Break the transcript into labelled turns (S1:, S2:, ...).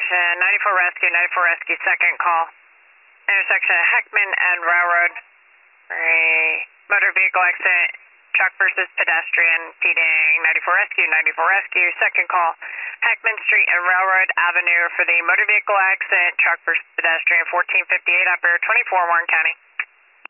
S1: attention, 94 Rescue, second call. Intersection of Heckman and Railroad. A motor vehicle accident, truck versus pedestrian, feeding 94 Rescue, second call. Heckman Street and Railroad Avenue for the motor vehicle accident, truck versus pedestrian, 1458 operator 24 Warren County.